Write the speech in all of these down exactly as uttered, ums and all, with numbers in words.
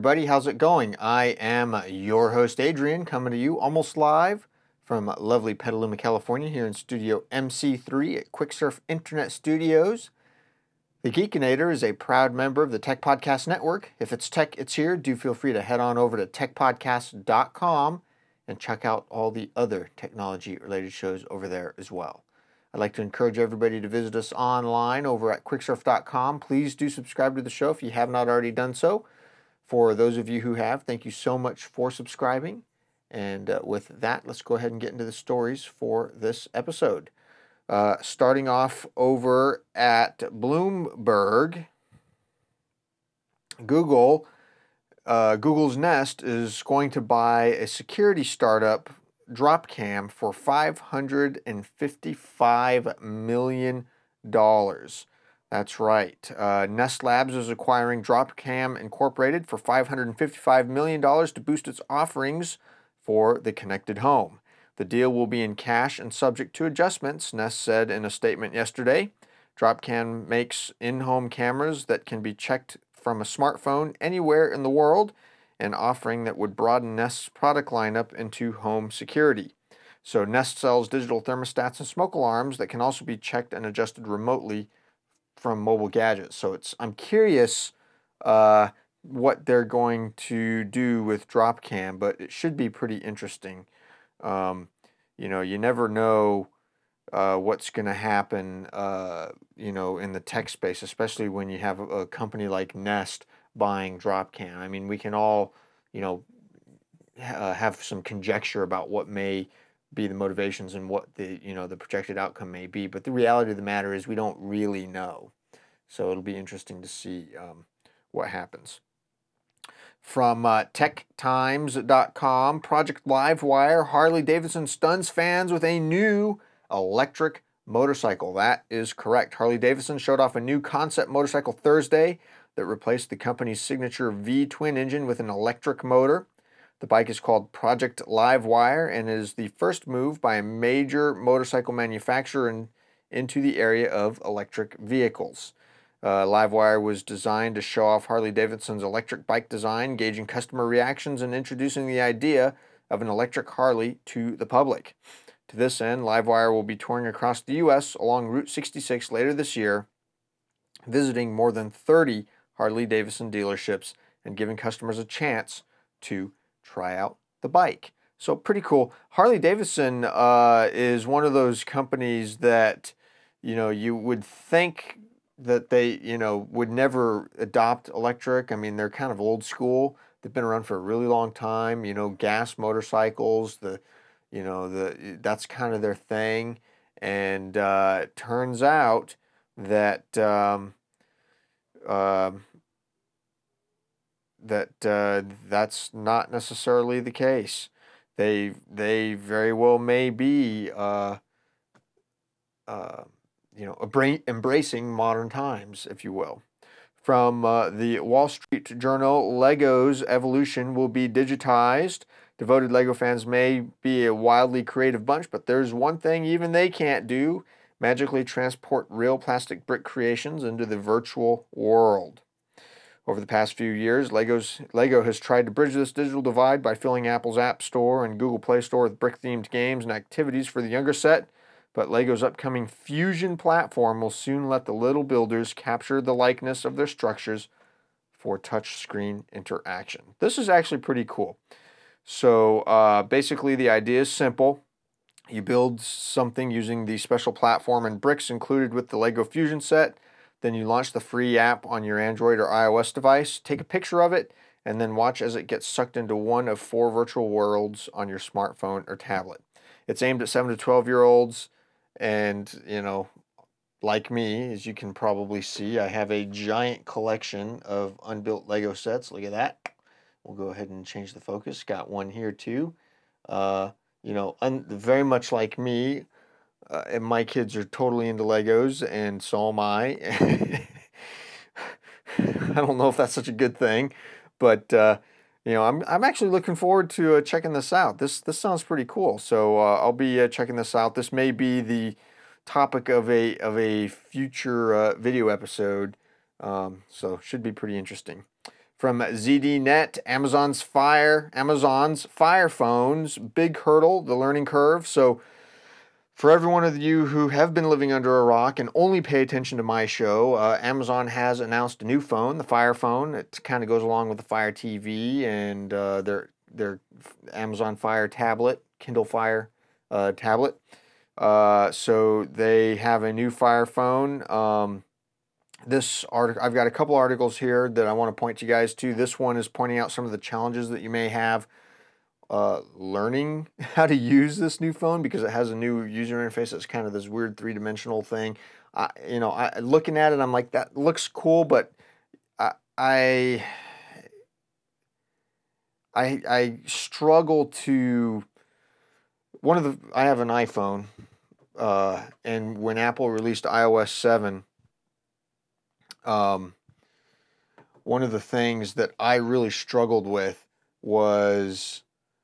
everybody. How's it going? I am your host, Adrian, coming to you almost live from lovely Petaluma, California, here in Studio M C three at QuickSurf Internet Studios. The Geekinator is a proud member of the Tech Podcast Network. If it's tech, it's here. Do feel free to head on over to tech podcast dot com and check out all the other technology-related shows over there as well. I'd like to encourage everybody to visit us online over at quick surf dot com. Please do subscribe to the show if you have not already done so. For those of you who have, thank you so much for subscribing. And uh, with that, let's go ahead and get into the stories for this episode. Uh, starting off over at Bloomberg, Google, uh, Google's Nest is going to buy a security startup, Dropcam, for five hundred fifty-five million dollars. That's right. Uh, Nest Labs is acquiring Dropcam Incorporated for five hundred fifty-five million dollars to boost its offerings for the connected home. The deal will be in cash and subject to adjustments, Nest said in a statement yesterday. Dropcam makes in-home cameras that can be checked from a smartphone anywhere in the world, an offering that would broaden Nest's product lineup into home security. So Nest sells digital thermostats and smoke alarms that can also be checked and adjusted remotely from mobile gadgets. So it's I'm curious uh, what they're going to do with Dropcam, but it should be pretty interesting. Um, you know, you never know uh, what's going to happen, uh, you know, in the tech space, especially when you have a, a company like Nest buying Dropcam. I mean, we can all, you know, uh, have some conjecture about what may be the motivations and what the, you know, the projected outcome may be, but the reality of the matter is we don't really know. So it'll be interesting to see um, what happens. From uh, tech times dot com, Project Livewire, Harley-Davidson stuns fans with a new electric motorcycle. That is correct. Harley-Davidson showed off a new concept motorcycle Thursday that replaced the company's signature V-twin engine with an electric motor. The bike is called Project Livewire and is the first move by a major motorcycle manufacturer in, into the area of electric vehicles. Uh, Livewire was designed to show off Harley-Davidson's electric bike design, gauging customer reactions and introducing the idea of an electric Harley to the public. To this end, Livewire will be touring across the U S along Route sixty-six later this year, visiting more than thirty Harley-Davidson dealerships and giving customers a chance to try out the bike. So pretty cool. Harley-Davidson uh, is one of those companies that, you know, you would think that they, you know, would never adopt electric. I mean, they're kind of old school. They've been around for a really long time. You know, gas motorcycles, the, you know, the that's kind of their thing. And uh, it turns out that um, uh, that uh, that's not necessarily the case. They they very well may be. Uh, uh, you know, embracing modern times, if you will. From uh, the Wall Street Journal, Lego's evolution will be digitized. Devoted Lego fans may be a wildly creative bunch, but there's one thing even they can't do: magically transport real plastic brick creations into the virtual world. Over the past few years, Lego's, Lego has tried to bridge this digital divide by filling Apple's App Store and Google Play Store with brick-themed games and activities for the younger set. But Lego's upcoming Fusion platform will soon let the little builders capture the likeness of their structures for touchscreen interaction. This is actually pretty cool. So uh, basically the idea is simple. You build something using the special platform and bricks included with the Lego Fusion set. Then you launch the free app on your Android or iOS device, take a picture of it, and then watch as it gets sucked into one of four virtual worlds on your smartphone or tablet. It's aimed at seven to twelve-year-olds. And, you know, like me, as you can probably see, I have a giant collection of unbuilt Lego sets. Look at that. We'll go ahead and change the focus. Got one here too. Uh, you know, un- very much like me, uh, and my kids are totally into Legos, and so am I. I don't know if that's such a good thing, but uh, you know, I'm I'm actually looking forward to uh, checking this out. This this sounds pretty cool. So uh, I'll be uh, checking this out. This may be the topic of a of a future uh, video episode. Um, so should be pretty interesting. From Z D Net, Amazon's Fire, Amazon's Fire phones, big hurdle, the learning curve. So for every one of you who have been living under a rock and only pay attention to my show, uh, Amazon has announced a new phone, the Fire phone. It kind of goes along with the Fire T V and uh, their their Amazon Fire tablet, Kindle Fire uh, tablet. Uh, so they have a new Fire phone. Um, this article, I've got a couple articles here that I want to point you guys to. This one is pointing out some of the challenges that you may have uh, learning how to use this new phone, because it has a new user interface that's kind of this weird three-dimensional thing. I, you know, I, looking at it, I'm like, that looks cool, but I, I, I, I struggle to. One of the, I have an iPhone, uh, and when Apple released i O S seven, um, one of the things that I really struggled with was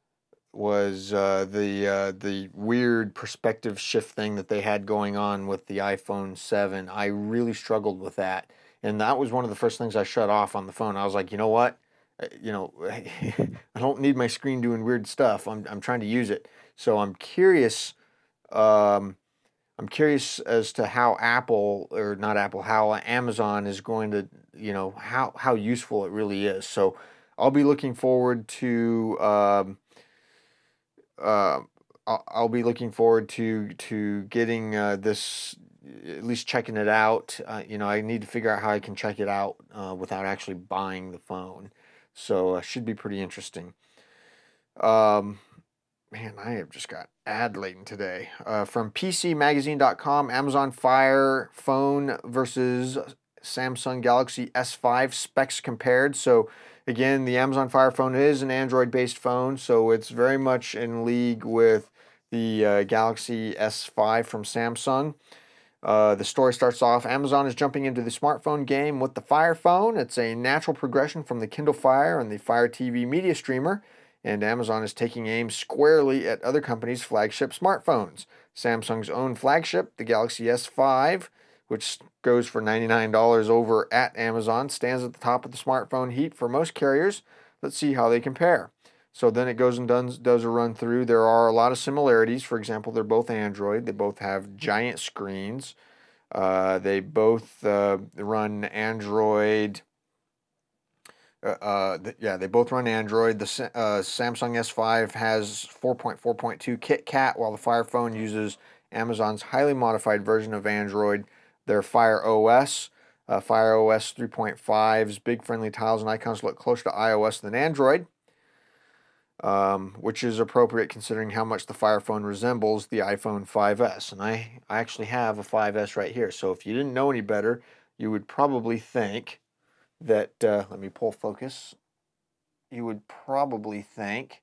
was uh, the uh, the weird perspective shift thing that they had going on with the iPhone seven. I really struggled with that, and that was one of the first things I shut off on the phone. I was like, you know what, Uh, you know, I don't need my screen doing weird stuff. I'm I'm trying to use it, so I'm curious. Um, I'm curious as to how Apple, or not Apple, how Amazon is going to, you know, how how useful it really is. So I'll be looking forward to. Um, uh, I'll, I'll be looking forward to to getting uh, this, at least checking it out. Uh, you know, I need to figure out how I can check it out uh, without actually buying the phone. So it uh, should be pretty interesting. Um, man, I have just got ad laden today. Uh, from P C Magazine dot com, Amazon Fire phone versus Samsung Galaxy S five specs compared. So again, the Amazon Fire phone is an Android-based phone, so it's very much in league with the uh, Galaxy S five from Samsung. Uh, the story starts off, Amazon is jumping into the smartphone game with the Fire phone. It's a natural progression from the Kindle Fire and the Fire T V media streamer, and Amazon is taking aim squarely at other companies' flagship smartphones. Samsung's own flagship, the Galaxy S five, which goes for ninety-nine dollars over at Amazon, stands at the top of the smartphone heap for most carriers. Let's see how they compare. So then it goes and does, does a run through. There are a lot of similarities. For example, they're both Android. They both have giant screens. Uh, they both uh, run Android. Uh, uh, th- yeah, they both run Android. The uh, Samsung S five has four point four point two KitKat, while the Fire phone uses Amazon's highly modified version of Android, their Fire O S. Uh, Fire O S three point five's big friendly tiles and icons look closer to iOS than Android. Um, which is appropriate considering how much the Fire phone resembles the iPhone five S. And I, I actually have a five S right here. So if you didn't know any better, you would probably think that, uh, let me pull focus, you would probably think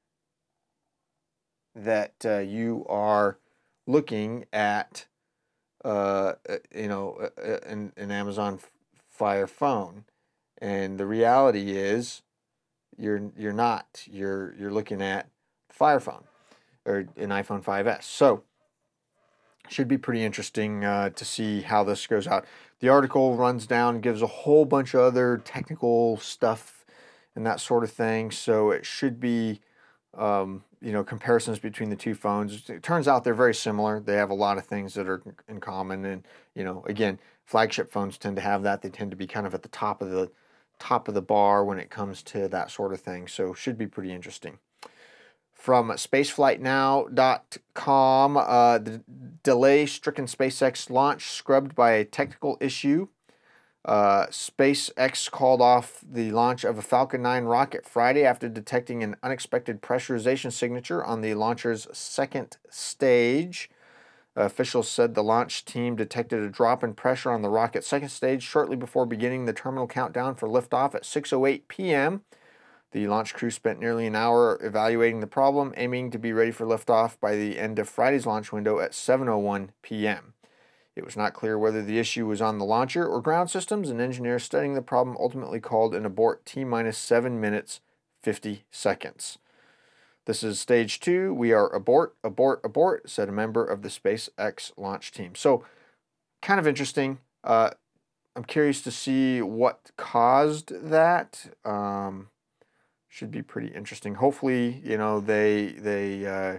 that uh, you are looking at, uh, uh, you know, uh, an, an Amazon Fire phone. And the reality is, You're you're not. You're you're looking at Fire phone or an iPhone five S. So should be pretty interesting uh, to see how this goes out. The article runs down, gives a whole bunch of other technical stuff and that sort of thing. So it should be um, you know, comparisons between the two phones. It turns out they're very similar. They have a lot of things that are in common, and you know, again, flagship phones tend to have that. They tend to be kind of at the top of the top of the bar when it comes to that sort of thing. So should be pretty interesting. From spaceflight now dot com, uh, the delay-stricken SpaceX launch scrubbed by a technical issue. Uh, SpaceX called off the launch of a Falcon nine rocket Friday after detecting an unexpected pressurization signature on the launcher's second stage. Uh, officials said the launch team detected a drop in pressure on the rocket's second stage shortly before beginning the terminal countdown for liftoff at six oh eight p.m. The launch crew spent nearly an hour evaluating the problem, aiming to be ready for liftoff by the end of Friday's launch window at seven oh one p.m. It was not clear whether the issue was on the launcher or ground systems, and engineers studying the problem ultimately called an abort T-minus seven minutes, fifty seconds. This is stage two. We are abort, abort, abort, said a member of the SpaceX launch team. So, kind of interesting. Uh, I'm curious to see what caused that. Um, should be pretty interesting. Hopefully, you know, they they uh,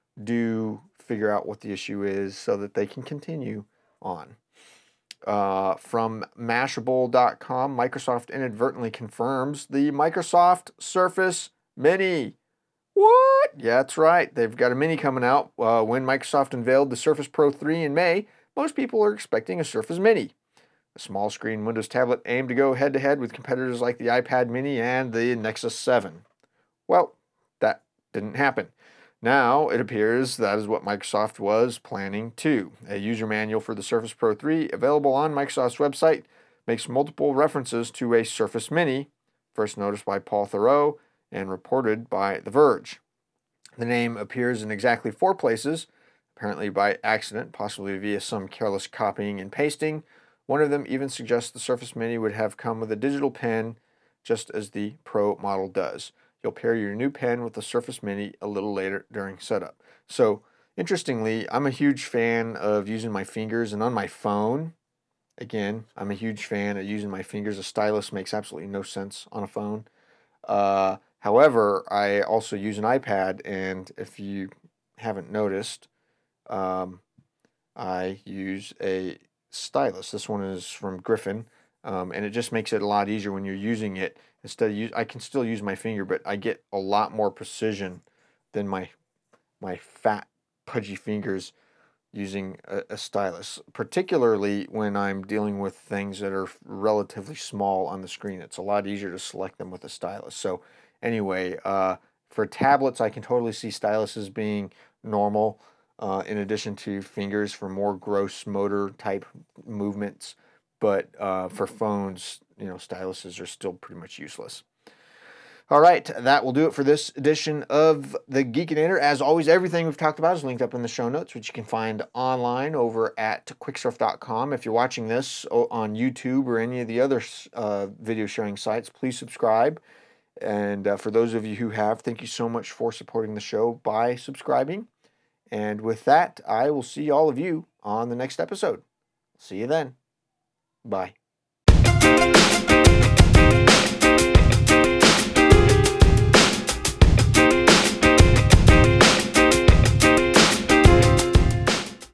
do figure out what the issue is so that they can continue on. Uh, from Mashable dot com, Microsoft inadvertently confirms the Microsoft Surface Mini. What? Yeah, that's right. They've got a Mini coming out. Uh, when Microsoft unveiled the Surface Pro three in May, most people are expecting a Surface Mini, a small screen Windows tablet aimed to go head to head with competitors like the iPad Mini and the Nexus seven. Well, that didn't happen. Now it appears that is what Microsoft was planning too. A user manual for the Surface Pro three, available on Microsoft's website, makes multiple references to a Surface Mini, first noticed by Paul Theroux and reported by The Verge. The name appears in exactly four places, apparently by accident, possibly via some careless copying and pasting. One of them even suggests the Surface Mini would have come with a digital pen, just as the Pro model does. You'll pair your new pen with the Surface Mini a little later during setup. So, interestingly, I'm a huge fan of using my fingers, and on my phone, again, I'm a huge fan of using my fingers. A stylus makes absolutely no sense on a phone. Uh, however, I also use an iPad, and if you haven't noticed, um, I use a stylus. This one is from Griffin, um, and it just makes it a lot easier when you're using it. Instead of use, I can still use my finger, but I get a lot more precision than my my fat, pudgy fingers using a, a stylus, particularly when I'm dealing with things that are relatively small on the screen. It's a lot easier to select them with a stylus. So anyway, uh, for tablets, I can totally see styluses being normal, uh, in addition to fingers for more gross motor type movements. But uh, for phones, you know, styluses are still pretty much useless. All right, that will do it for this edition of the Geekinator. As always, everything we've talked about is linked up in the show notes, which you can find online over at quicksurf dot com. If you're watching this on YouTube or any of the other uh, video sharing sites, please subscribe. And uh, for those of you who have, thank you so much for supporting the show by subscribing. And with that, I will see all of you on the next episode. See you then. Bye.